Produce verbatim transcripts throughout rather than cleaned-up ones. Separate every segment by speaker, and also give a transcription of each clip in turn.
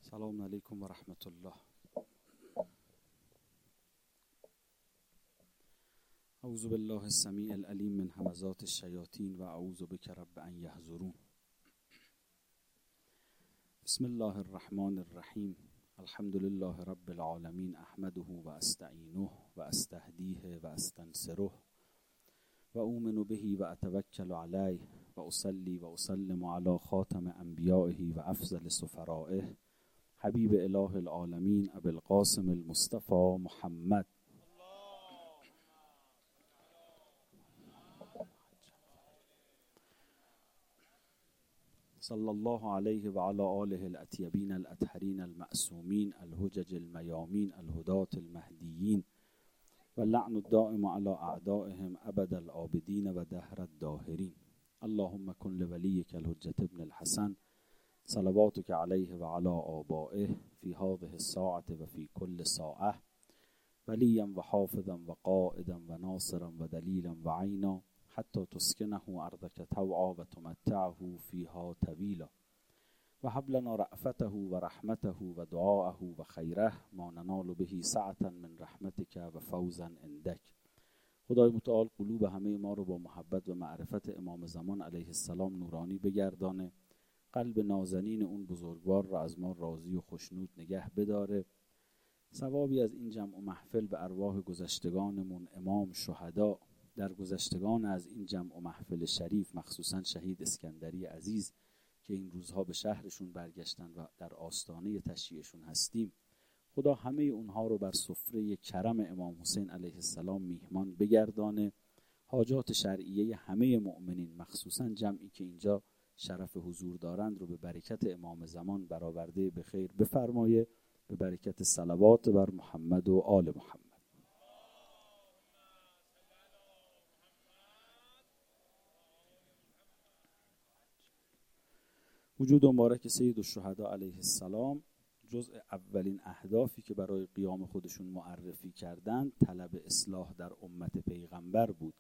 Speaker 1: سلام علیکم و رحمت الله. اعوذ بالله السمیع العلیم من همزات الشیاطین و اعوذ بک رب ان یحضرون. بسم الله الرحمن الرحیم. الحمد لله رب العالمین، احمده و استعینه و استهدیه و استنصره و اؤمن به و اتوکل علیه و اصلی و اسلم علی خاتم انبیائه و افضل سفرائه حبیب اله العالمین ابی القاسم المصطفى محمد صلی الله علیه و علی آله الاطیبین الاطهرین المعصومین الحجج المیامین الهداة المهدیین و لعن الدائم علی اعدائهم ابد العابدین و دهر الداهرین. اللهم کن لولیک الحجة ابن الحسن صلواتك علیه و علی آبائه فی هذه الساعة و فی کل ساعة ولیا و حافظا و قائدا و ناصرا و دلیلا و عینا حتی تسکنه ارضک طوعا و تمتعه فیها طویلا و هب لنا رأفته و رحمته و دعاءه و خیره ما ننال به سعة من رحمتک و فوزا عندک. خدای متعال قلوب همه ما رو با محبت و معرفت امام زمان علیه السلام نورانی بگردانه، قلب نازنین اون بزرگوار را از ما راضی و خشنود نگه بداره. ثوابی از این جمع و محفل به ارواح گذشتگانمون، امام، شهدا، در گذشتگان از این جمع و محفل شریف، مخصوصا شهید اسکندری عزیز که این روزها به شهرشون برگشتن و در آستانه تشییعشون هستیم، خدا همه اونها رو بر سفره کرم امام حسین علیه السلام میهمان بگردانه. حاجات شرعیه همه مؤمنین، مخصوصا جمعی که اینجا شرف حضور دارند، رو به برکت امام زمان برآورده به خیر بفرمایه، به برکت صلوات بر محمد و آل محمد. وجود مبارک سید الشهدا علیه السلام جزء اولین اهدافی که برای قیام خودشون معرفی کردند طلب اصلاح در امت پیغمبر بود.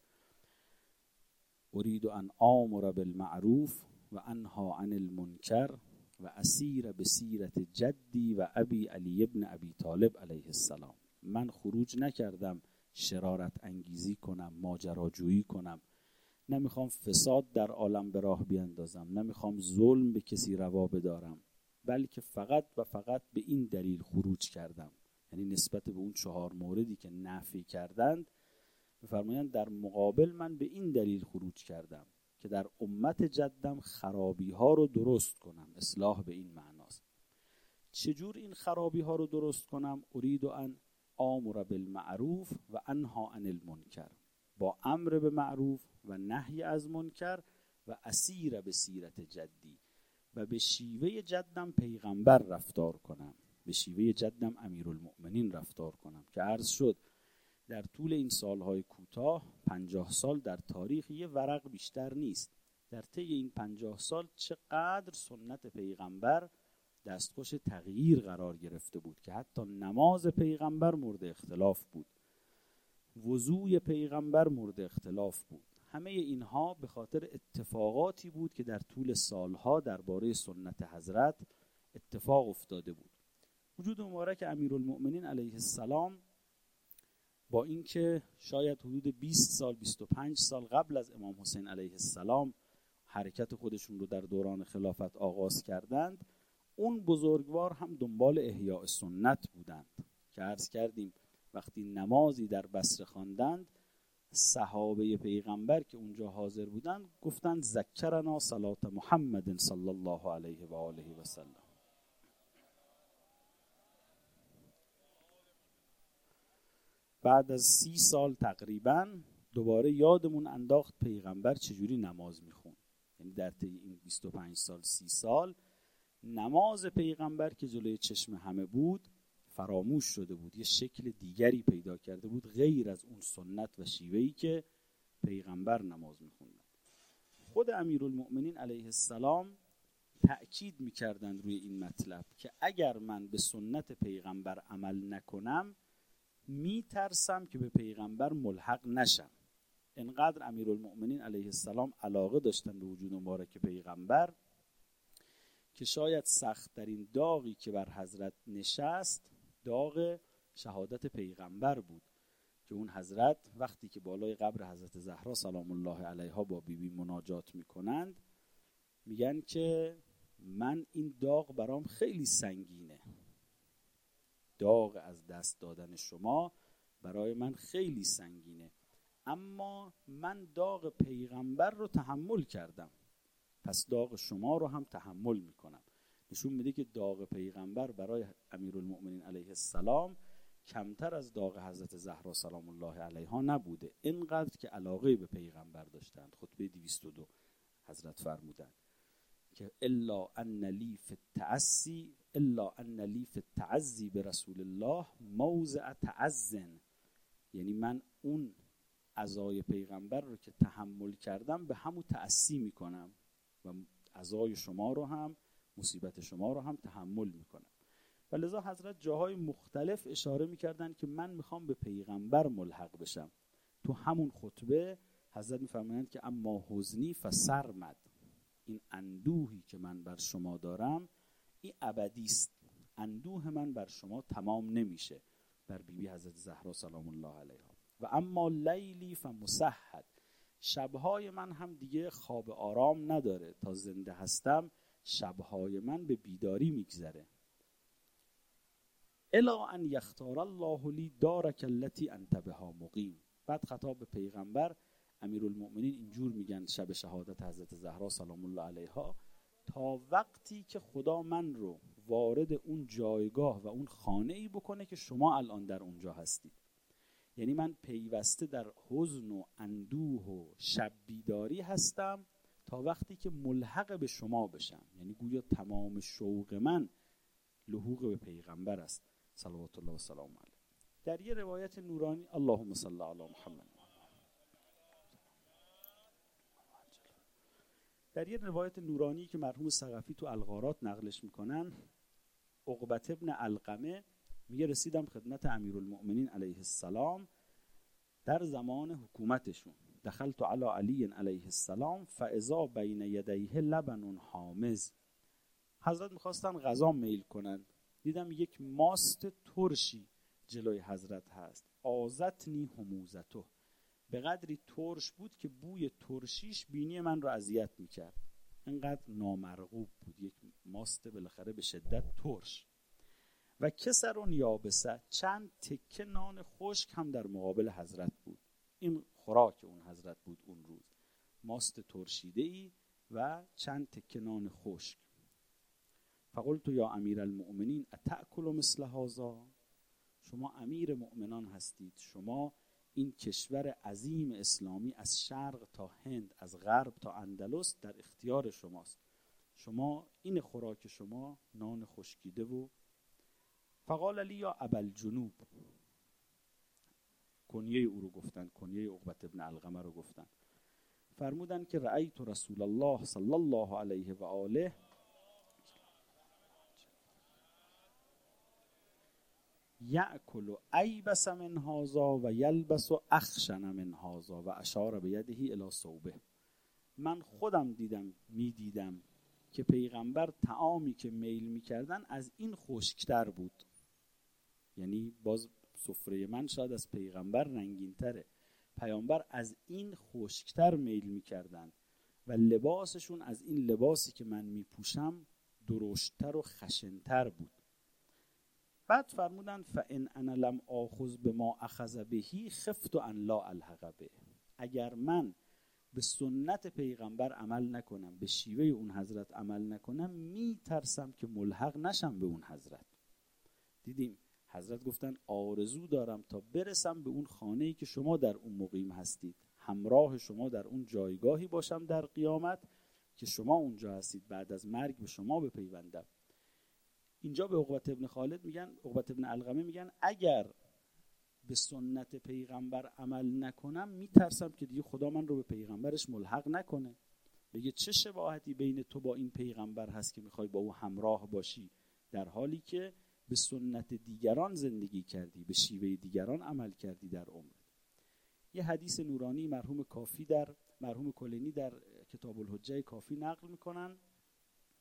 Speaker 1: اريد ان آمر بالمعروف و انها عن المنکر و اسیر بسیرت جدی و ابی علی ابن ابی طالب علیه السلام. من خروج نکردم شرارت انگیزی کنم، ماجراجویی کنم، نمیخوام فساد در عالم به راه بیندازم، نمیخوام ظلم به کسی روا بدارم، بلکه فقط و فقط به این دلیل خروج کردم. یعنی نسبت به اون چهار موردی که نفی کردند بفرمایند در مقابل من به این دلیل خروج کردم که در امت جدم خرابی ها رو درست کنم. اصلاح به این معناست. چجور این خرابی ها رو درست کنم؟ اريد ان آمر بالمعروف و انها عن المنکر، با امر به معروف و نهی از منکر و اسیر به سیرت جدی، و به شیوه جدم پیغمبر رفتار کنم، به شیوه جدم امیرالمؤمنین رفتار کنم. که عرض شد در طول این سالهای کوتاه، پنجاه سال در تاریخ یه ورق بیشتر نیست. در طی این پنجاه سال چقدر سنت پیغمبر دستخوش تغییر قرار گرفته بود که حتی نماز پیغمبر مورد اختلاف بود، وضوء پیغمبر مورد اختلاف بود. همه اینها به خاطر اتفاقاتی بود که در طول سالها درباره سنت حضرت اتفاق افتاده بود. وجود مبارک امیرالمؤمنین علیه السلام با اینکه شاید حدود بیست سال، بیست و پنج سال قبل از امام حسین علیه السلام حرکت خودشون رو در دوران خلافت آغاز کردند، اون بزرگوار هم دنبال احیاء سنت بودند که عرض کردیم وقتی نمازی در بصره خواندند، صحابه پیغمبر که اونجا حاضر بودند گفتند ذکرنا صلات محمد صلی الله علیه و آله و سلم. بعد از سی سال تقریبا دوباره یادمون انداخت پیغمبر چجوری نماز میخوند. یعنی در طی این بیست و پنج سال، سی سال، نماز پیغمبر که جلوی چشم همه بود فراموش شده بود، یه شکل دیگری پیدا کرده بود غیر از اون سنت و شیوهی که پیغمبر نماز میخوندن. خود امیرالمؤمنین علیه السلام تأکید میکردند روی این مطلب که اگر من به سنت پیغمبر عمل نکنم میترسم که به پیغمبر ملحق نشم. انقدر امیرالمؤمنین علیه السلام علاقه داشتن به وجود مبارک پیغمبر که شاید سخت ترین داغی که بر حضرت نشست داغ شهادت پیغمبر بود که اون حضرت وقتی که بالای قبر حضرت زهرا سلام الله علیها با بیبی بی مناجات میکنند میگن که من این داغ برام خیلی سنگینه، داغ از دست دادن شما برای من خیلی سنگینه، اما من داغ پیغمبر رو تحمل کردم، پس داغ شما رو هم تحمل میکنم. نشون میده که داغ پیغمبر برای امیرالمؤمنین علیه السلام کمتر از داغ حضرت زهرا سلام الله علیها نبوده، اینقدر که علاقه به پیغمبر داشتند. خطبه دویست و دو حضرت فرمودند که الا ان لی فی التعسی الا ان لی فی التعزی برسول الله موضع تعزن، یعنی من اون عزای پیغمبر رو که تحمل کردم به همون تعسی میکنم و عزای شما رو هم، مصیبت شما رو هم تحمل میکنم. و لذا حضرت جاهای مختلف اشاره میکردن که من میخوام به پیغمبر ملحق بشم. تو همون خطبه حضرت میفرمایند که اما حزنی فسرمد، این اندوهی که من بر شما دارم این ابدی است، اندوه من بر شما تمام نمیشه، بر بیبی بی حضرت زهرا سلام الله علیها. و اما لیلی فمسحد، شبهای من هم دیگه خواب آرام نداره، تا زنده هستم شبهای من به بیداری میگذره. الا ان یختار الله لی دارک التی انت بها مقیم. بعد خطاب به پیغمبر امیرالمؤمنین اینجور میگن شب شهادت حضرت زهرا سلام الله علیها، تا وقتی که خدا من رو وارد اون جایگاه و اون خانه ای بکنه که شما الان در اونجا هستید. یعنی من پیوسته در حزن و اندوه و شب بیداری هستم تا وقتی که ملحق به شما بشم، یعنی گویا تمام شوق من لحوق به پیغمبر است صلوات الله و سلام علیه. در یه روایت نورانی اللهم صل علی محمد، در یه روایت نورانی که مرحوم ثقفی تو الغارات نقلش میکنن، عقبة ابن علقمه میگه رسیدم خدمت امیرالمؤمنین علیه السلام در زمان حکومتشون، دخلت علی علی علیه السلام فاذا بین یدیه لبن حامض. حضرت میخواستن غذا میل کنن، دیدم یک ماست ترشی جلوی حضرت هست، آزتنی هموزته، به قدری ترش بود که بوی ترشیش بینی من رو اذیت میکرد، اینقدر نامرغوب بود، یک ماست بالاخره به شدت ترش. و کسرون یابسه، چند تکه نان خشک هم در مقابل حضرت بود. این خوراک اون حضرت بود اون روز، ماست ترشیده ای و چند تکه نان خشک. فقلت یا امیر المؤمنین اتأکل مثل هذا، شما امیر مؤمنان هستید، شما این کشور عظیم اسلامی از شرق تا هند، از غرب تا اندلس در اختیار شماست، شما این خوراک شما نان خشکیده. و فقال لی یا ابوالجنوب، کنیه او رو گفتن، کنیه عقبة ابن علقمه رو گفتن، فرمودن که رأیت رسول الله صلی الله علیه و آله یأکل ایبس من هذا و یلبس اخشن من هذا و اشار بیده الی ثوبه. من خودم دیدم میدیدم که پیغمبر طعامی که میل میکردن از این خشکتر بود، یعنی باز سفره من شاید از پیغمبر رنگین تره، پیامبر از این خشکتر میل میکردن و لباسشون از این لباسی که من میپوشم درشتر و خشنتر بود. بعد فرمودن فان انا لم آخذ بما اخذ بهی خفت ان لا الحق به، اگر من به سنت پیغمبر عمل نکنم، به شیوه اون حضرت عمل نکنم، میترسم که ملحق نشم به اون حضرت. دیدیم حضرت گفتن آرزو دارم تا برسم به اون خانه‌ای که شما در اون مقیم هستید، همراه شما در اون جایگاهی باشم در قیامت که شما اونجا هستید، بعد از مرگ به شما بپیوندم. اینجا به عقبة ابن خالد میگن، عقبة ابن علقمه میگن اگر به سنت پیغمبر عمل نکنم میترسم که دیگه خدا من رو به پیغمبرش ملحق نکنه، بگه چه شباهتی بین تو با این پیغمبر هست که میخوای با او همراه باشی، در حالی که به سنت دیگران زندگی کردی، به شیوه دیگران عمل کردی در عمر. یه حدیث نورانی مرحوم کافی در مرحوم کلینی در کتاب الحجه کافی نقل میکنن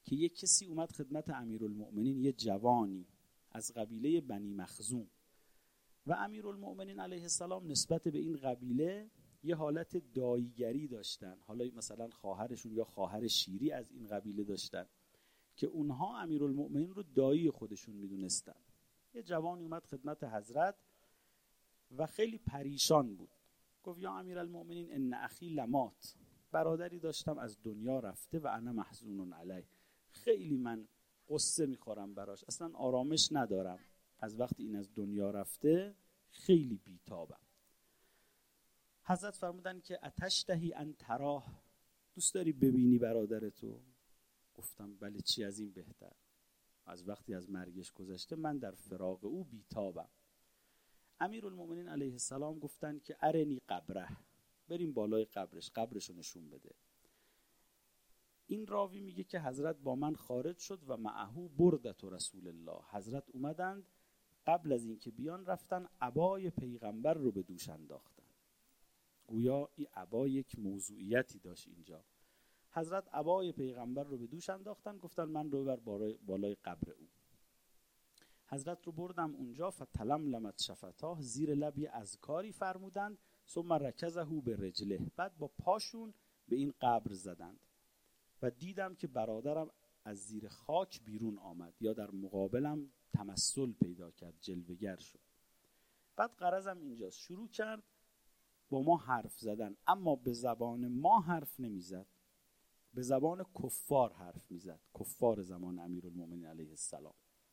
Speaker 1: که یک کسی اومد خدمت امیرالمؤمنین، یه جوانی از قبیله بنی مخزوم، و امیرالمؤمنین علیه السلام نسبت به این قبیله یه حالت داییگری داشتن. حالا مثلا خواهرشون یا خواهر شیری از این قبیله داشتن که اونها امیرالمؤمنین رو دایی خودشون میدونستن. یه جوانی اومد خدمت حضرت و خیلی پریشان بود. گفت یا امیرالمؤمنین ان اخی لمات، برادری داشتم از دنیا رفته و انا محزون علیه، خیلی من قصه میخورم براش، اصلا آرامش ندارم، از وقتی این از دنیا رفته خیلی بیتابم. حضرت فرمودن که اتشتهی ان تراه، دوست داری ببینی برادرتو؟ گفتم بله، چی از این بهتر، از وقتی از مرگش گذشته من در فراق او بیتابم. امیرالمؤمنین علیه السلام گفتن که ارنی قبره، بریم بالای قبرش، قبرشو نشون بده. این راوی میگه که حضرت با من خارج شد و معهو بردت رسول الله، حضرت اومدند قبل از اینکه بیان رفتن عبای پیغمبر رو به دوش انداختن. گویا این عبا یک موضوعیتی داشت اینجا. حضرت عبای پیغمبر رو به دوش انداختن، گفتن من رو بر بالای قبر او. حضرت رو بردم اونجا، فتلملمت شفتاه، زیر لب یه اذکاری فرمودند، ثم رکزه به رجله، بعد با پاشون به این قبر زدند و دیدم که برادرم از زیر خاک بیرون آمد یا در مقابلم تمثل پیدا کرد، جلوه‌گر شد. بعد غرضم اینجاست، شروع کرد با ما حرف زدن، اما به زبان ما حرف نمیزد، به زبان کفار حرف میزد، کفار زمان امیرالمؤمنین علیه السلام.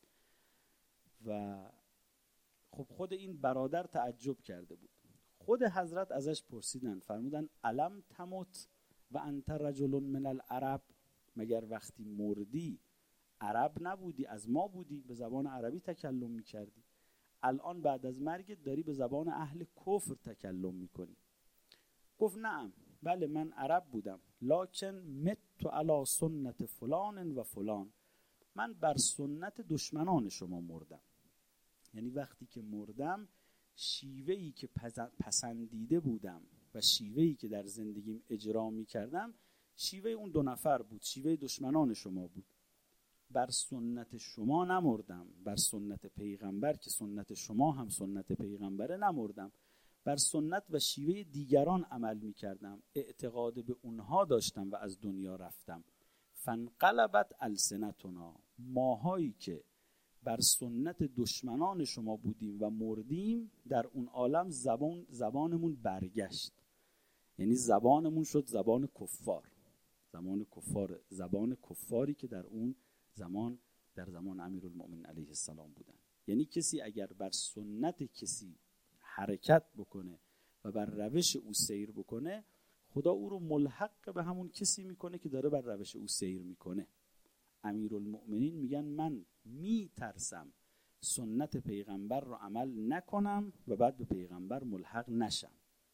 Speaker 1: و خب خود این برادر تعجب کرده بود. خود حضرت ازش پرسیدن، فرمودن الم تمت و انت رجل من العرب، مگر وقتی مردی عرب نبودی، از ما بودی، به زبان عربی تکلم میکردی، الان بعد از مرگت داری به زبان اهل کفر تکلم میکنی. گفت نعم، بله من عرب بودم، لکن مت علی سنت فلان و فلان، من بر سنت دشمنان شما مردم. یعنی وقتی که مردم شیوهی که پسندیده بودم و شیوهی که در زندگیم اجرا میکردم شیوه اون دو نفر بود، شیوه دشمنان شما بود. بر سنت شما نمردم، بر سنت پیغمبر که سنت شما هم سنت پیغمبره نمردم، بر سنت و شیوه دیگران عمل میکردم، اعتقاد به اونها داشتم و از دنیا رفتم. فانقلبت السنتنا، ماهایی که بر سنت دشمنان شما بودیم و مردیم در اون عالم زبان زبانمون برگشت، یعنی زبانمون شد زبان کفار، زبان کفار، زبان کفاری که در اون زمان در زمان امیرالمؤمنین علیه السلام بودن. یعنی کسی اگر بر سنت کسی حرکت بکنه و بر روش او سیر بکنه، خدا او رو ملحق به همون کسی میکنه که داره بر روش او سیر میکنه. امیرالمؤمنین میگن من میترسم سنت پیغمبر رو عمل نکنم و بعد به پیغمبر ملحق نشم.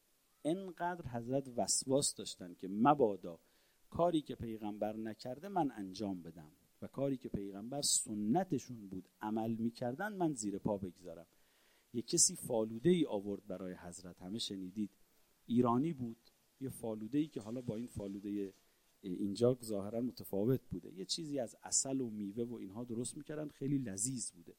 Speaker 1: اینقدر حضرت وسواس داشتن که مبادا کاری که پیغمبر نکرده من انجام بدم و کاری که پیغمبر سنتشون بود عمل میکردن من زیر پا بگذارم. یک کسی فالوده ای آورد برای حضرت، همه شنیدید، ایرانی بود، یه فالوده ای که حالا با این فالوده اینجا ظاهرا متفاوت بوده، یه چیزی از عسل و میوه و اینها درست میکردن، خیلی لذیذ بوده.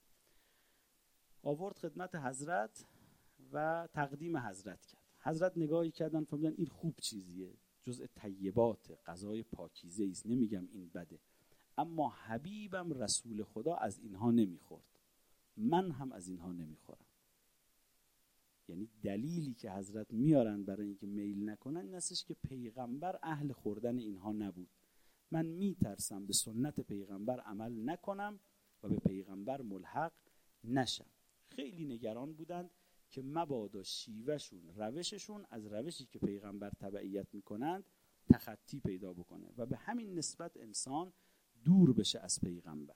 Speaker 1: آورد خدمت حضرت و تقدیم حضرت کرد. حضرت نگاهی کردن فهمیدن این خوب چیزیه، جزء طیبات، غذای پاکیزه است، نمیگم این بده، اما حبیبم رسول خدا از اینها نمیخورد، من هم از اینها نمیخورم. یعنی دلیلی که حضرت میارن برای اینکه میل نکنن این استش که پیغمبر اهل خوردن اینها نبود. من میترسم به سنت پیغمبر عمل نکنم و به پیغمبر ملحق نشم. خیلی نگران بودند که مبادا شیوهشون، روششون از روشی که پیغمبر تبعیت میکنند تخطی پیدا بکنه و به همین نسبت انسان دور بشه از پیغمبر.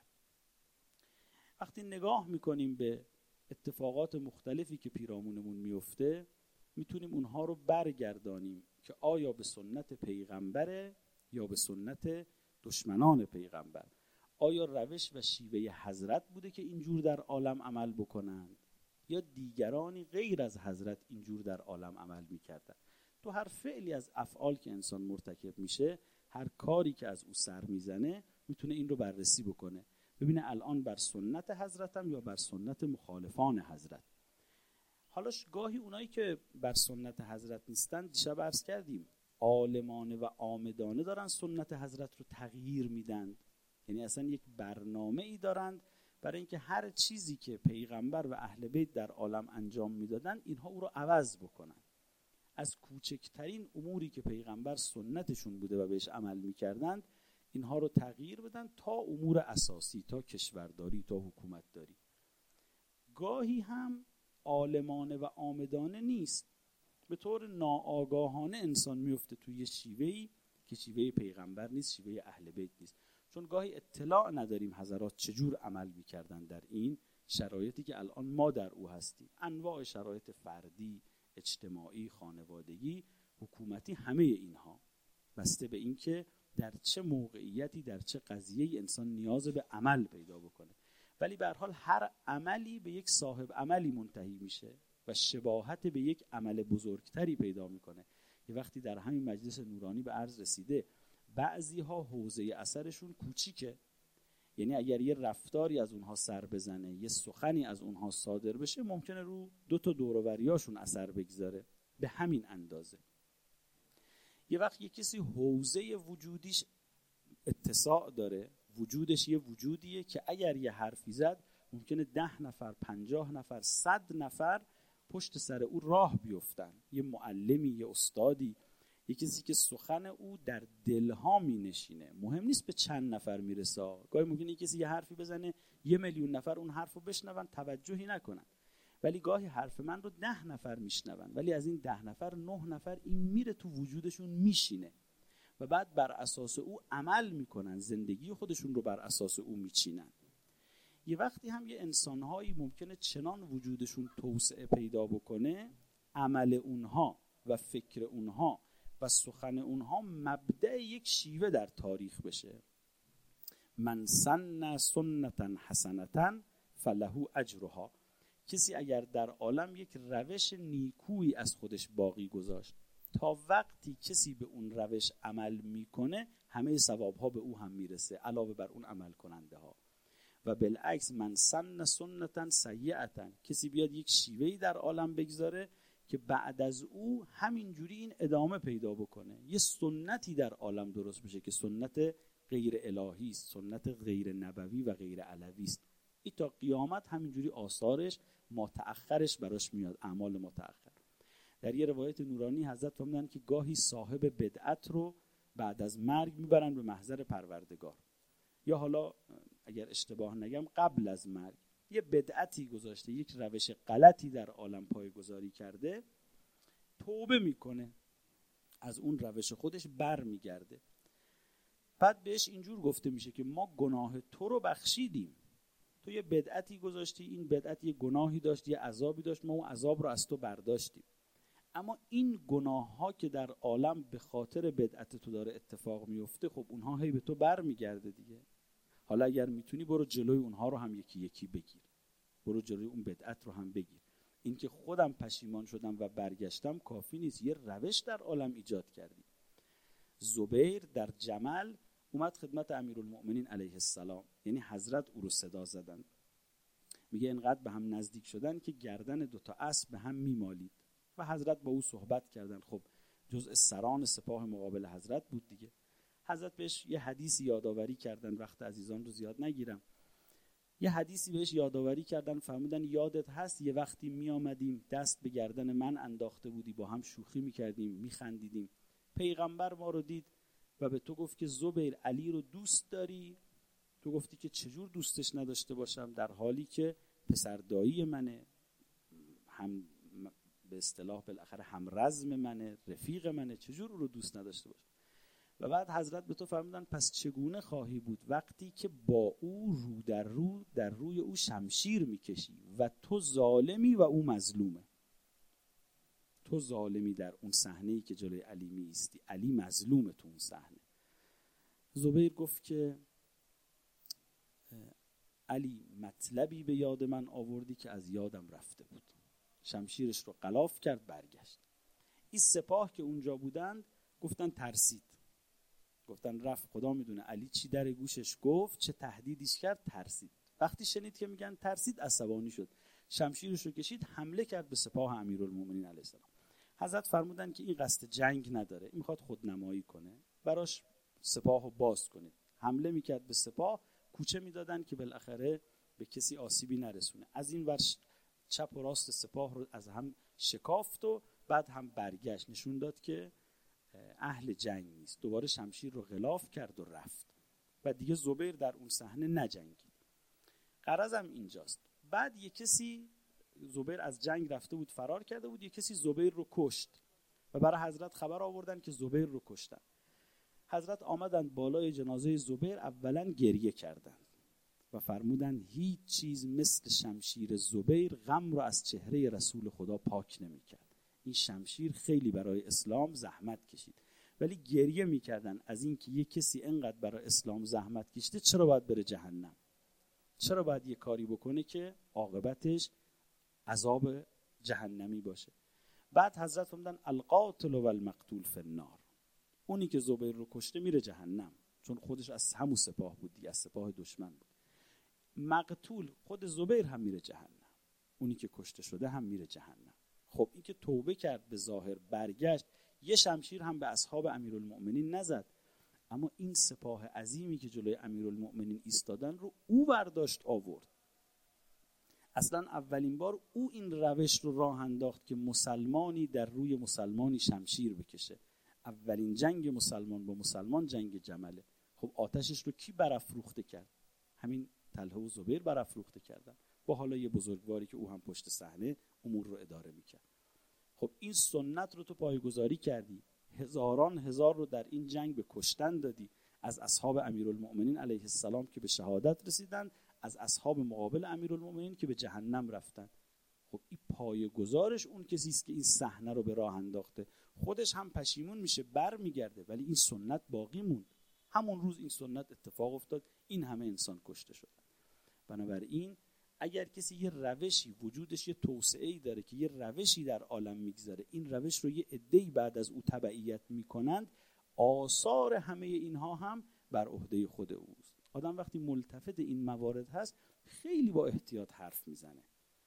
Speaker 1: وقتی نگاه میکنیم به اتفاقات مختلفی که پیرامونمون میفته میتونیم اونها رو برگردانیم که آیا به سنت پیغمبره یا به سنت دشمنان پیغمبر، آیا روش و شیوه حضرت بوده که اینجور در عالم عمل بکنند یا دیگرانی غیر از حضرت اینجور در عالم عمل میکردن. تو هر فعلی از افعال که انسان مرتکب میشه، هر کاری که از او سر میزنه، میتونه این رو بررسی بکنه، ببینه الان بر سنت حضرتم یا بر سنت مخالفان حضرت. حالاش گاهی اونایی که بر سنت حضرت نیستن، دیشب عرض کردیم عالمانه و عامدانه دارن سنت حضرت رو تغییر میدن. یعنی اصلا یک برنامه ای دارند برای اینکه هر چیزی که پیغمبر و اهل بیت در عالم انجام میدادن اینها او رو عوض بکنن. از کوچکترین اموری که پیغمبر سنتشون بوده و بهش عمل میکردند اینها رو تغییر بدن تا امور اساسی، تا کشورداری، تا حکومتداری. گاهی هم عالمانه و عامدانه نیست، به طور ناآگاهانه انسان میفته توی یه شیوهی که شیوه پیغمبر نیست، شیوه اهل بیت نیست. چون گاهی اطلاع نداریم حضرات چجور عمل میکردن در این شرایطی که الان ما در او هستیم. انواع شرایط فردی، اجتماعی، خانوادگی، حکومتی، همه اینها بسته به این که در چه موقعیتی، در چه قضیه‌ای انسان نیاز به عمل پیدا بکنه. ولی به هر حال هر عملی به یک صاحب عملی منتهی میشه و شباهت به یک عمل بزرگتری پیدا میکنه. یه وقتی در همین مجلس نورانی به عرض رسیده بعضی ها حوزه اثرشون کوچیکه، یعنی اگر یه رفتاری از اونها سر بزنه، یه سخنی از اونها صادر بشه، ممکنه رو دو تا دور و بریاشون اثر بگذاره به همین اندازه. یه وقت یه کسی حوزه وجودیش اتساع داره، وجودش یه وجودیه که اگر یه حرفی زد ممکنه ده نفر، پنجاه نفر، صد نفر پشت سر او راه بیفتن. یه معلمی، یه استادی، یه کسی که سخن او در دلها می نشینه، مهم نیست به چند نفر میرسه. گاهی ممکنه یه کسی یه حرفی بزنه یه میلیون نفر اون حرفو بشنون توجهی نکنن، ولی گاهی حرف من رو ده نفر میشنون، ولی از این ده نفر نه نفر این میره تو وجودشون میشینه و بعد بر اساس او عمل میکنن، زندگی خودشون رو بر اساس او میچینن. یه وقتی هم یه انسانهایی ممکنه چنان وجودشون توسعه پیدا بکنه، عمل اونها و فکر اونها و سخن اونها مبدأ یک شیوه در تاریخ بشه. من سن سنتا حسنتا فله اجرها. کسی اگر در عالم یک روش نیکویی از خودش باقی گذاشت، تا وقتی کسی به اون روش عمل میکنه همه ثوابها به او هم میرسه علاوه بر اون عمل کننده ها. و بالعکس من سن سنتا سیئتا، کسی بیاد یک شیوهی در عالم بگذاره که بعد از او همینجوری این ادامه پیدا بکنه، یه سنتی در عالم درست بشه که سنت غیر الهی است، سنت غیر نبوی و غیر علوی است. این تا قیامت همینجوری آثارش متأخرش براش میاد، اعمال متأخر. در یه روایت نورانی حضرت فرمودن که گاهی صاحب بدعت رو بعد از مرگ میبرن به محضر پروردگار، یا حالا اگر اشتباه نگم قبل از مرگ یه بدعتی گذاشته، یک روش غلطی در عالم پایه‌گذاری کرده، توبه میکنه، از اون روش خودش بر میگرده. بعد بهش اینجور گفته میشه که ما گناه تو رو بخشیدیم، تو یه بدعتی گذاشتی، این بدعت یه گناهی داشت، یه عذابی داشت، ما اون عذاب رو از تو برداشتیم. اما این گناه ها که در عالم به خاطر بدعت تو داره اتفاق میفته، خب اونها هی به تو بر میگرده دیگه. حالا اگر میتونی برو جلوی اونها رو هم یکی یکی بگیر، برو جلوی اون بدعت رو هم بگیر. این که خودم پشیمان شدم و برگشتم کافی نیست، یه روش در عالم ایجاد کردی. زبیر در جمل اومد خدمت امیرالمؤمنین علیه السلام، یعنی حضرت او رو صدا زدن، میگه اینقدر به هم نزدیک شدن که گردن دوتا اسب به هم میمالید و حضرت با او صحبت کردن. خب جزء سران سپاه مقابل حضرت بود دیگه. حضرت بهش یه حدیثی یادآوری کردن، وقت عزیزان رو زیاد نگیرم، یه حدیثی بهش یادآوری کردن، فرمودن یادت هست یه وقتی می آمدیم دست به گردن من انداخته بودی، با هم شوخی میکردیم، میخندیدیم، پیغمبر ما رو دید و به تو گفت که زبیر علی رو دوست داری؟ تو گفتی که چجور دوستش نداشته باشم، در حالی که پسر دایی منه، هم به اصطلاح بالاخره هم رزم منه، رفیق منه، چجور رو دوست نداشته باشم؟ و بعد حضرت به تو فرمودن پس چگونه خواهی بود وقتی که با او رو در رو در روی او شمشیر میکشی و تو ظالمی و او مظلومه. تو ظالمی در اون صحنه‌ای که جلوی علی می ایستی، علی مظلومه تو اون صحنه. زبیر گفت که علی مطلبی به یاد من آوردی که از یادم رفته بود. شمشیرش رو غلاف کرد، برگشت. این سپاه که اونجا بودند گفتن ترسید، گفتن رفت، خدا میدونه علی چی در گوشش گفت، چه تهدیدیش کرد، ترسید. وقتی شنید که میگن ترسید، عصبانی شد، شمشیرش رو کشید، حمله کرد به سپاه امیرالمومنین علیه السلام. حضرت فرمودن که این قصد جنگ نداره، این میخواد خودنمایی کنه، براش سپاهو باز کنید. حمله میکرد به سپاه، کوچه میدادن که بالاخره به کسی آسیبی نرسونه. از این ور چپ و راست سپاه رو از هم شکافت و بعد هم برگشت، نشون داد که اهل جنگ نیست. دوباره شمشیر رو غلاف کرد و رفت و دیگه زبیر در اون صحنه نجنگید. غرضم اینجاست، بعد یک کسی، زبیر از جنگ رفته بود، فرار کرده بود، یک کسی زبیر رو کشت و برای حضرت خبر آوردن که زبیر رو کشتن. حضرت آمدند بالای جنازه زبیر، اولا گریه کردند و فرمودن هیچ چیز مثل شمشیر زبیر غم رو از چهره رسول خدا پاک نمی‌کرد. این شمشیر خیلی برای اسلام زحمت کشید، ولی گریه می‌کردن از این که یک کسی اینقدر برای اسلام زحمت کشیده چرا باید بره جهنم، چرا باید یه کاری بکنه که عاقبتش عذاب جهنمی باشه. بعد حضرت فرمودن القاتل و المقتول فی النار، اونی که زبیر رو کشته میره جهنم، چون خودش از همون سپاه بود دیگه، از سپاه دشمن بود. مقتول خود زبیر هم میره جهنم، اونی که کشته شده هم میره جهنم. خب این که توبه کرد به ظاهر، برگشت، یه شمشیر هم به اصحاب امیرالمؤمنین نزد، اما این سپاه عظیمی که جلوی امیرالمؤمنین ایستادن رو او برداشت آورد. اصلا اولین بار او این روش رو راه انداخت که مسلمانی در روی مسلمانی شمشیر بکشه. اولین جنگ مسلمان با مسلمان جنگ جمله. خب آتشش رو کی برافروخته کرد؟ همین طلحه و زبیر برافروخته کردن، با حالا یه بزرگواری که او هم پشت صحنه امور رو اداره میکرد. خب این سنت رو تو پایه‌گذاری کردی، هزاران هزار رو در این جنگ به کشتن دادی، از اصحاب امیرالمؤمنین علیه السلام که به شهادت رسیدن، از اصحاب مقابل امیرالمؤمنین که به جهنم رفتن. خب این پایه‌گذارش اون کسی است که این صحنه رو به راه انداخته. خودش هم پشیمون میشه، بر میگرده، ولی این سنت باقی موند. همون روز این سنت اتفاق افتاد، این همه انسان کشته شدن. بنابراین اگر کسی یه روشی، وجودش یه توسعه‌ای داره که یه روشی در عالم میگذاره، این روش رو یه عده‌ای بعد از او تبعیت میکنند، آثار همه اینها هم بر عهده خود اوست. آدم وقتی ملتفت این موارد هست خیلی با احتیاط حرف میزنه.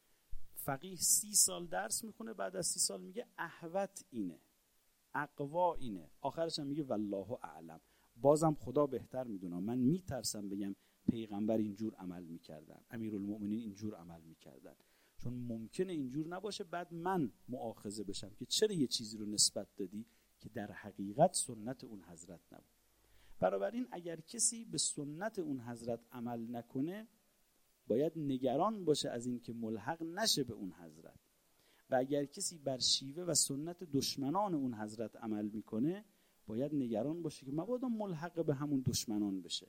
Speaker 1: فقیه سی سال درس میخونه، بعد از سی سال میگه احوط اینه، اقوا اینه، آخرش هم میگه والله اعلم، بازم خدا بهتر میدونه، من میترسم بگم پیغمبر اینجور عمل میکردن، امیرالمؤمنین اینجور عمل میکردن، چون ممکنه اینجور نباشه، بعد من مؤاخذه بشم که چرا یه چیزی رو نسبت دادی که در حقیقت سنت اون حضرت نبود. بنابراین اگر کسی به سنت اون حضرت عمل نکنه باید نگران باشه از این که ملحق نشه به اون حضرت، و اگر کسی بر شیوه و سنت دشمنان اون حضرت عمل میکنه باید نگران باشه که مبادا ملحق به همون دشمنان بشه.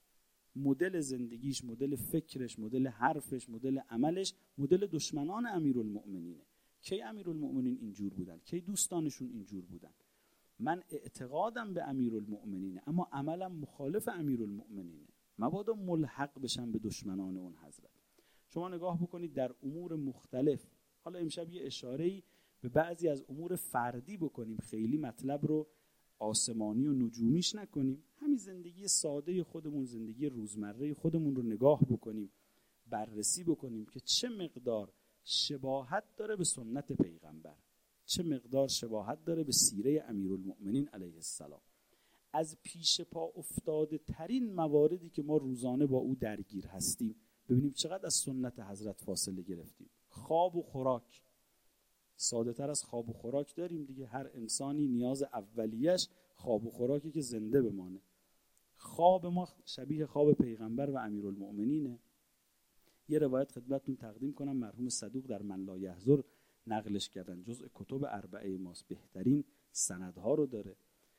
Speaker 1: مدل زندگیش، مدل فکرش، مدل حرفش، مدل عملش مدل دشمنان امیرالمؤمنینه. کی امیرالمؤمنین اینجور بودن؟ کی دوستانشون اینجور بودن؟ من اعتقادم به امیرالمؤمنینه اما عملم مخالف امیرالمؤمنینه، مبادا ملحق بشن به دشمنان اون حضرت. شما نگاه بکنید در امور مختلف، حالا امشب یه اشاره‌ای به بعضی از امور فردی بکنیم، خیلی مطلب رو آسمانی و نجومیش نکنیم، همین زندگی ساده خودمون، زندگی روزمره خودمون رو نگاه بکنیم، بررسی بکنیم که چه مقدار شباهت داره به سنت پیغمبر، چه مقدار شباهت داره به سیره امیرالمؤمنین علیه السلام. از پیش پا افتاده ترین مواردی که ما روزانه با او درگیر هستیم، ببینیم چقدر از سنت حضرت فاصله گرفتیم. خواب و خوراک، ساده تر از خواب و خوراک داریم دیگه؟ هر انسانی نیاز اولیش خواب و خوراکی که زنده بمانه. خواب ما شبیه خواب پیغمبر و امیرالمؤمنینه. یه روایت خدمتتون تقدیم کنم، مرحوم صدوق در من لا یحضر نقلش کردن، جزء کتب اربعه ماست، بهترین سندها رو داره.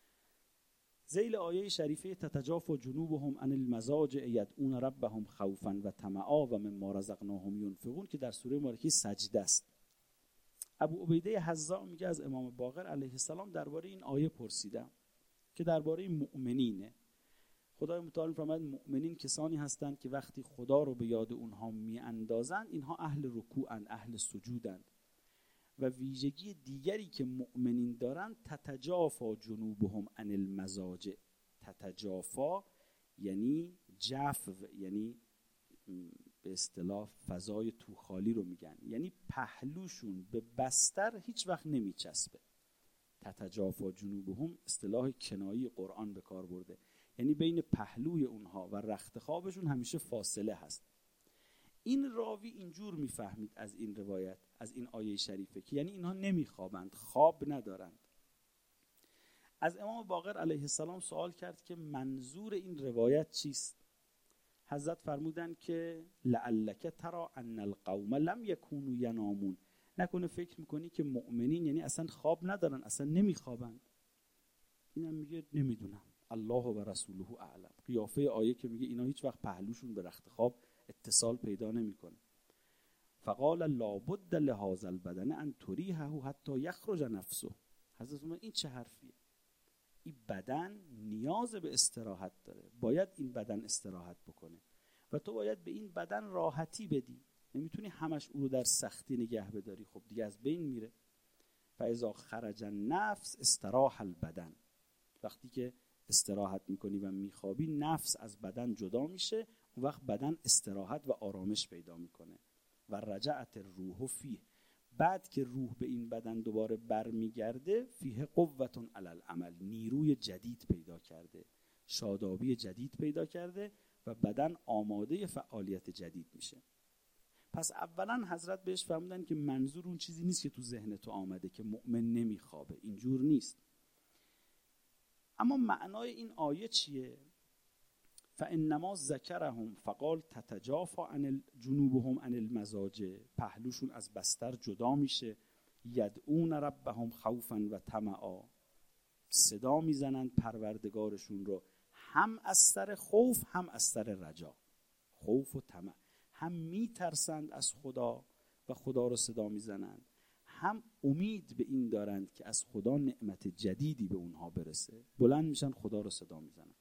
Speaker 1: ذیل آیه شریفه تتجافا جنوبهم عن المضاجع یدعون ربهم خوفا و طمعا و مما رزقناهم ينفقون که در سوره مبارکه سجده است. ابو عبیده حذاء میگه از امام باقر علیه السلام درباره این آیه پرسیدم که درباره مؤمنینه. خدای متعال فرماید مؤمنین کسانی هستند که وقتی خدا رو به یاد اونها میاندازند اینها اهل رکوعند، اهل سجودند. و ویژگی دیگری که مؤمنین دارند تتجافا جنوبهم عن المضاجع، تتجافا یعنی جفو، یعنی به اصطلاح فضای تو خالی رو میگن، یعنی پهلوشون به بستر هیچ وقت نمیچسبه. تتجافا جنوبهم اصطلاح کنایی قرآن به کار برده، یعنی بین پهلوی اونها و رخت خوابشون همیشه فاصله هست. این راوی اینجور میفهمید از این روایت، از این آیه شریفه، که یعنی اینها نمیخوابند، خواب ندارند. از امام باقر علیه السلام سوال کرد که منظور این روایت چیست؟ حضرت فرمودند که لعلک ترى ان القوم لم یکونوا ینامون، نکنه فکر میکنی که مؤمنین یعنی اصلا خواب ندارن، اصلا نمیخوابند. اینم میگه نمیدونم، الله و رسوله اعلم. قیافه آیه که میگه اینا هیچ وقت پهلوشون به رخت خواب اتصال پیدا نمیکنه. فقال لابد لهذا البدن ان تریحه حتی یخرج نفسه. حضرت فرمود این چه حرفیه؟ این بدن نیاز به استراحت داره، باید این بدن استراحت بکنه و تو باید به این بدن راحتی بدی. نمیتونی همش او رو در سختی نگه بداری، خب دیگه از بین میره. فاذا خرج النفس استراح البدن، وقتی که استراحت میکنی و میخوابی نفس از بدن جدا میشه، اون وقت بدن استراحت و آرامش پیدا میکنه. و رجعت الروح فیه، بعد که روح به این بدن دوباره برمیگرده، فیه قوة علی العمل، نیروی جدید پیدا کرده، شادابی جدید پیدا کرده و بدن آماده فعالیت جدید میشه. پس اولا حضرت بهش فرمودن که منظور اون چیزی نیست که تو ذهن تو آمده که مؤمن نمیخوابه، اینجور نیست. اما معنای این آیه چیه؟ فانما ذکرهم فقال تتجافا عن جنوبهم عن المضاجع، پهلوشون از بستر جدا میشه. یدعون ربهم خوفا و طمعا، صدا میزنند پروردگارشون رو، هم از سر خوف هم از سر رجا، خوف و طمع، هم میترسند از خدا و خدا رو صدا میزنند، هم امید به این دارند که از خدا نعمت جدیدی به اونها برسه، بلند میشن خدا رو صدا میزنند.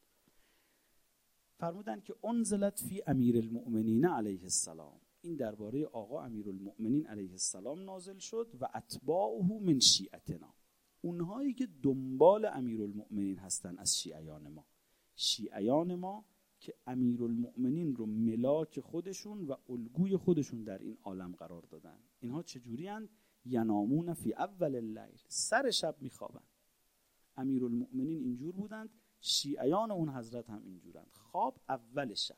Speaker 1: فرمودن که انزلت فی امیر المؤمنین علیه السلام، این درباره آقا امیرالمؤمنین علیه السلام نازل شد. و اتباعه من شیعتنا، اونهایی که دنبال امیرالمؤمنین هستن از شیعیان ما. شیعیان ما که امیرالمؤمنین رو ملاک خودشون و الگوی خودشون در این عالم قرار دادن. اینها چجوری اند؟ ینامون فی اول اللیل، سر شب میخوابن. امیرالمؤمنین اینجور بودند، شیعیان اون حضرت هم اینجورند، خواب اول شب.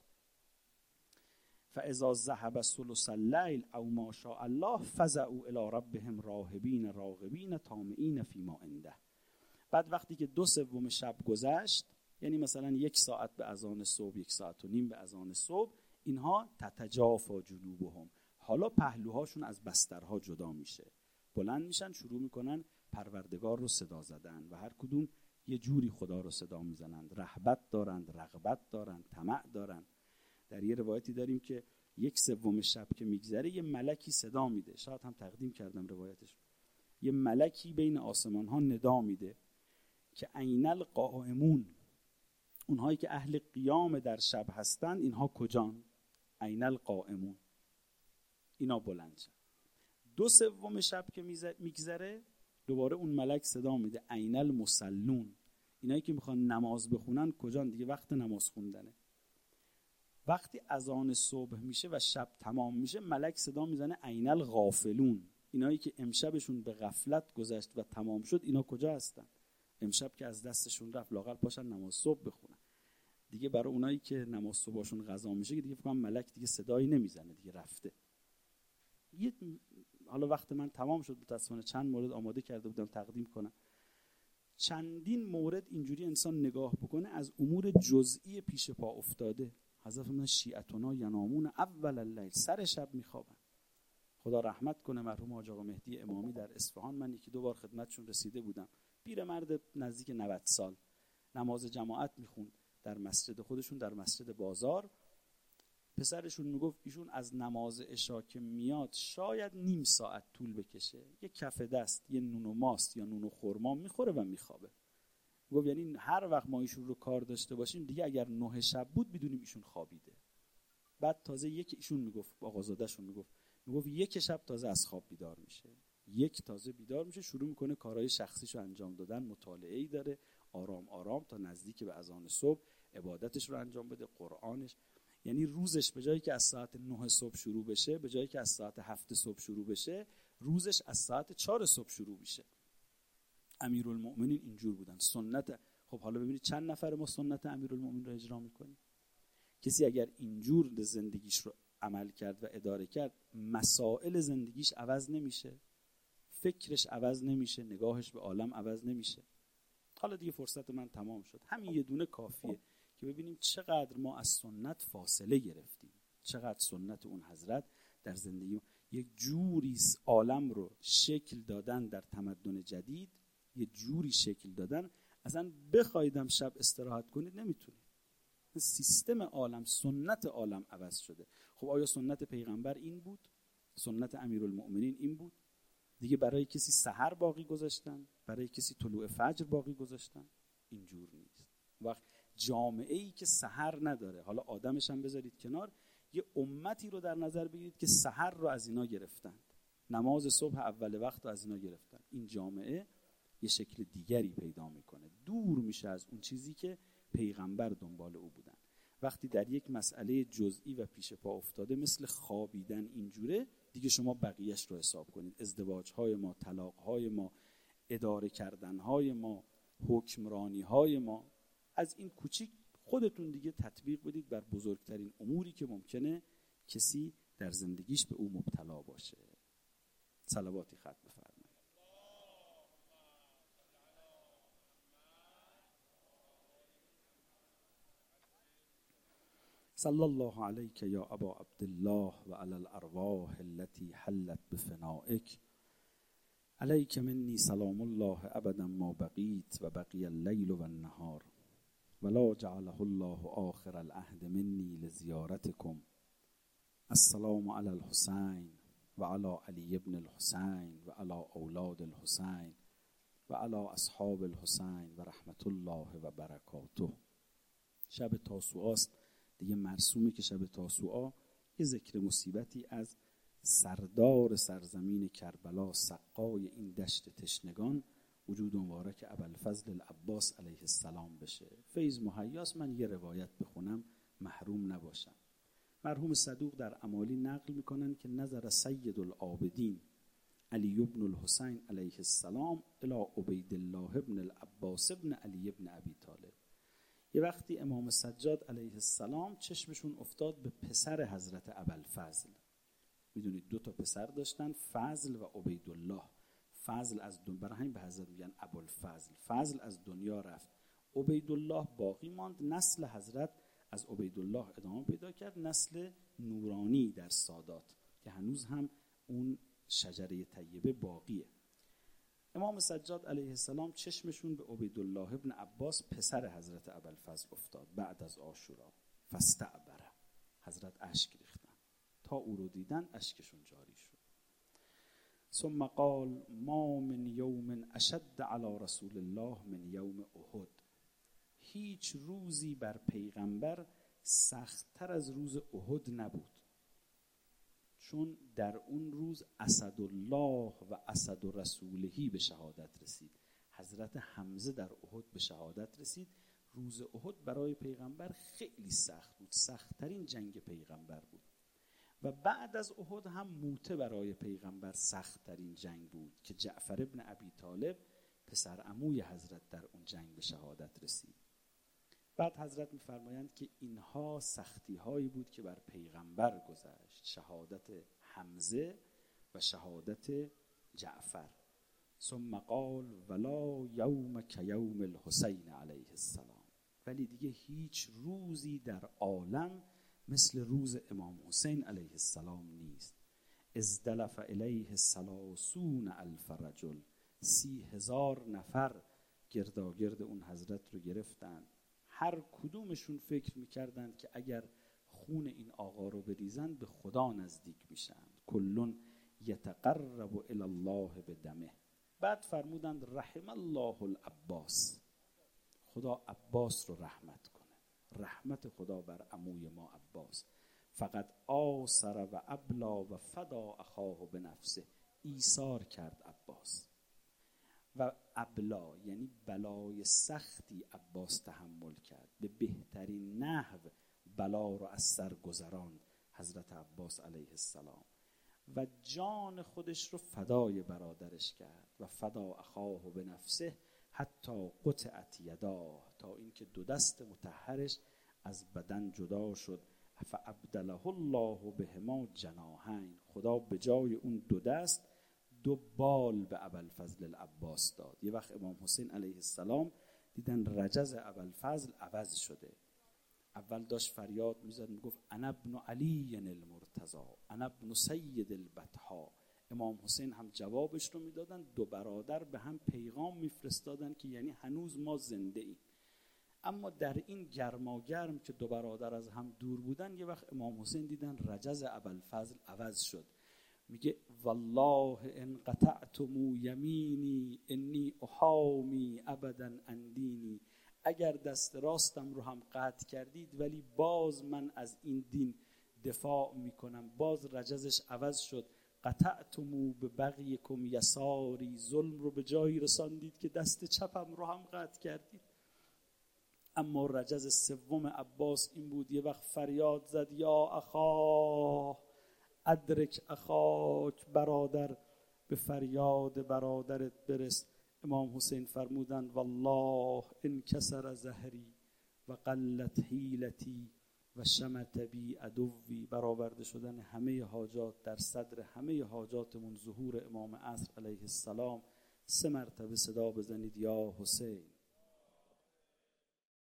Speaker 1: فاذا ذهب ثلث اللیل او ما شاء الله فزعوا الی ربهم راهبین راغبین طامعین فیما عنده. بعد وقتی که دو سوم شب گذشت، یعنی مثلا یک ساعت به اذان صبح، یک ساعت و نیم به اذان صبح، اینها تتجافا جنوبهم، حالا پهلوهاشون از بسترها جدا میشه، بلند میشن، شروع میکنن پروردگار رو صدا زدن و هر کدوم یه جوری خدا رو صدا میزنند. رهبت دارند، رغبت دارند، طمع دارند. در یه روایتی داریم که یک سوم شب که میگذره یه ملکی صدا میده، شاید هم تقدیم کردم روایتش، یه ملکی بین آسمان ها ندا میده که عین القائمون، اونهایی که اهل قیام در شب هستند اینها کجان؟ عین القائمون، اینا بلند شن. دو سوم شب که میگذره دوباره اون ملک صدا میده عین المصلون، اینایی که میخوان نماز بخونن کجان؟ دیگه وقت نماز خوندنه. وقتی اذان صبح میشه و شب تمام میشه، ملک صدا میزنه عین الغافلون، اینایی که امشبشون به غفلت گذشت و تمام شد، اینا کجا هستن؟ امشب که از دستشون رفت، لااقل پاشن نماز صبح بخونن. دیگه برای اونایی که نماز صبحشون قضا میشه دیگه فکر کنم ملک دیگه صدایی نمیزنه، دیگه رفته. یه حالا وقت من تمام شد، متأسفانه چند مورد آماده کرده بودم تقدیم کنم. چندین مورد اینجوری انسان نگاه بکنه از امور جزئی پیش پا افتاده. حضرت فرمودن شیعتنا ینامون اول اللیل، سر شب میخوابن. خدا رحمت کنه مرحوم حاج آقا مهدی امامی در اصفهان، من یکی دو بار خدمتشون رسیده بودم. پیرمرد نزدیک نود سال، نماز جماعت میخوند در مسجد خودشون، در مسجد بازار. پسرشون میگفت ایشون از نماز عشا که میاد شاید نیم ساعت طول بکشه، یه کف دست یه نون و ماست یا نون و خرما میخوره و میخوابه. میگفت یعنی هر وقت ما ایشون رو کار داشته باشیم دیگه اگر نه شب بود بدونیم ایشون خوابیده. بعد تازه یک ایشون میگفت آقازاده‌شون میگفت میگفت یک شب تازه از خواب بیدار میشه، یک تازه بیدار میشه، شروع میکنه کارهای شخصیشو انجام دادن، مطالعه‌ای داره، آرام آرام تا نزدیک به اذان صبح عبادتش رو انجام بده، قرآنش. یعنی روزش به جایی که از ساعت نه صبح شروع بشه، به جایی که از ساعت هفت صبح شروع بشه، روزش از ساعت چهار صبح شروع میشه. امیرالمؤمنین اینجور بودن. سنت، خب حالا ببینید چند نفر ما سنت امیرالمؤمنین رو اجرا میکنیم. کسی اگر اینجور زندگیش رو عمل کرد و اداره کرد، مسائل زندگیش عوض نمیشه، فکرش عوض نمیشه، نگاهش به عالم عوض نمیشه. حالا دیگه فرصت من تمام شد. همین یه دونه کافیه که ببینیم چقدر ما از سنت فاصله گرفتیم، چقدر سنت اون حضرت در زندگی یک جوری عالم رو شکل دادن، در تمدن جدید یه جوری شکل دادن اصلا بخوایدم شب استراحت کنید نمیتونید. سیستم عالم، سنت عالم عوض شده. خب آیا سنت پیغمبر این بود؟ سنت امیرالمؤمنین این بود؟ دیگه برای کسی سحر باقی گذاشتن، برای کسی طلوع فجر باقی گذاشتن؟ اینجور نیست. وقت جامعه ای که سحر نداره، حالا آدمش هم بذارید کنار، یه امتی رو در نظر بگیرید که سحر رو از اینا گرفتند، نماز صبح اول وقت رو از اینا گرفتن، این جامعه یه شکل دیگری پیدا میکنه، دور میشه از اون چیزی که پیغمبر دنبال او بودن. وقتی در یک مسئله جزئی و پیش پا افتاده مثل خوابیدن اینجوره، دیگه شما بقیهش رو حساب کنید. ازدواج‌های ما، طلاق‌های ما، اداره کردن‌های ما، حکمرانی‌های ما، از این کوچیک خودتون دیگه تطبیق بدید بر بزرگترین اموری که ممکنه کسی در زندگیش به او مبتلا باشه. صلواتی ختم بفرمایید. صلی الله علیک یا ابا عبدالله و علی الارواح التي حلت بفنائک، علیک منی سلام الله ابدا ما بقیت و بقی اللیل و النهار ولا جعله الله آخر العهد منی لزیارتکم. السلام علی الحسین و علی علی ابن الحسین و علی اولاد الحسین و علی اصحاب الحسین و رحمت الله و برکاته. شب تاسوعا است دیگه، مرسومه که شب تاسوعا یه ذکر مصیبتی از سردار سرزمین کربلا، سقای این دشت تشنگان، وجود مبارک ابوالفضل العباس علیه السلام بشه. فیض مهیاس. من یه روایت بخونم محروم نباشم. مرحوم صدوق در امالی نقل میکنن که نظر سید العابدین علی ابن الحسین علیه السلام الی عبید الله ابن العباس ابن علی ابن ابی طالب. یه وقتی امام سجاد علیه السلام چشمشون افتاد به پسر حضرت ابوالفضل. میدونید دو تا پسر داشتن، فضل و عبیدالله. فضل از دنیا، برای همین به حضرت میگن ابوالفضل. فضل از دنیا رفت، عبیدالله باقی ماند. نسل حضرت از عبیدالله ادامه پیدا کرد، نسل نورانی در سادات که هنوز هم اون شجره طیبه باقیه. امام سجاد علیه السلام چشمشون به عبیدالله ابن عباس پسر حضرت ابوالفضل افتاد بعد از عاشورا. فاستعبره، حضرت اشک ریختن، تا او رو دیدن اشکشون جاری شد. ثم قال ما من یوم اشد علی رسول الله من یوم احد. هیچ روزی بر پیغمبر سخت‌تر از روز احد نبود، چون در اون روز اسدالله و اسد رسولهی به شهادت رسید. حضرت حمزه در احد به شهادت رسید. روز احد برای پیغمبر خیلی سخت بود، سخت‌ترین جنگ پیغمبر بود. و بعد از احد هم موته برای پیغمبر سخت‌ترین جنگ بود که جعفر ابن ابی طالب پسر عموی حضرت در اون جنگ به شهادت رسید. بعد حضرت می‌فرمایند که اینها سختی‌هایی بود که بر پیغمبر گذشت، شهادت حمزه و شهادت جعفر. ثم قال ولا یوم کیوم الحسین علیه السلام. ولی دیگه هیچ روزی در عالم مثل روز امام حسین علیه السلام نیست. ازدلف الیه ثلاثون الف رجل. سی هزار نفر گرداگرد اون حضرت رو گرفتن. هر کدومشون فکر میکردند که اگر خون این آقا رو بریزن به خدا نزدیک میشن. کلون یتقرب الی الله بدمه. بعد فرمودند رحم الله العباس، خدا عباس رو رحمت کنه، رحمت خدا بر عموی ما عباس. فقط آثر و ابلا و فدا اخاه بنفسه. ایثار کرد عباس. و ابلا یعنی بلای سختی عباس تحمل کرد، به بهترین نحو بلا رو از سر گذراند حضرت عباس علیه السلام و جان خودش رو فدای برادرش کرد و فدا اخاه به نفسه حتی قطعت یداه، تا اینکه دو دست مطهرش از بدن جدا شد. فابدله الله بهما جناحین، خدا به جای اون دو دست دو بال به ابوالفضل العباس داد. یه وقت امام حسین علیه السلام دیدن رجز ابوالفضل عوض شده، اول داشت فریاد میزد میگفت انا ابن علی المرتضی انا ابن سید البطحا. امام حسین هم جوابش رو میدادن، دو برادر به هم پیغام میفرستادن که یعنی هنوز ما زنده ایم. اما در این گرماگرم که دو برادر از هم دور بودن، یه وقت امام حسین دیدن رجز ابوالفضل عوض شد، میگه والله ان قطعتم یمینی انی احامی ابدا عن دینی، اگر دست راستم رو هم قطع کردید ولی باز من از این دین دفاع میکنم. باز رجزش عوض شد، قطعتم ببغیکم یساری، ظلم رو به جایی رساندید که دست چپم رو هم قطع کردید. اما رجز سوم عباس این بود، یه وقت فریاد زد یا اخاه ادرک اخاک، برادر به فریاد برادرت برس. امام حسین فرمودن والله انکسر ظهری و قلت حیلتی و شمت بی عدوی، برآورده شدن همه حاجات در صدر همه حاجاتمون ظهور امام عصر علیه السلام. سه مرتبه صدا بزنید یا حسین.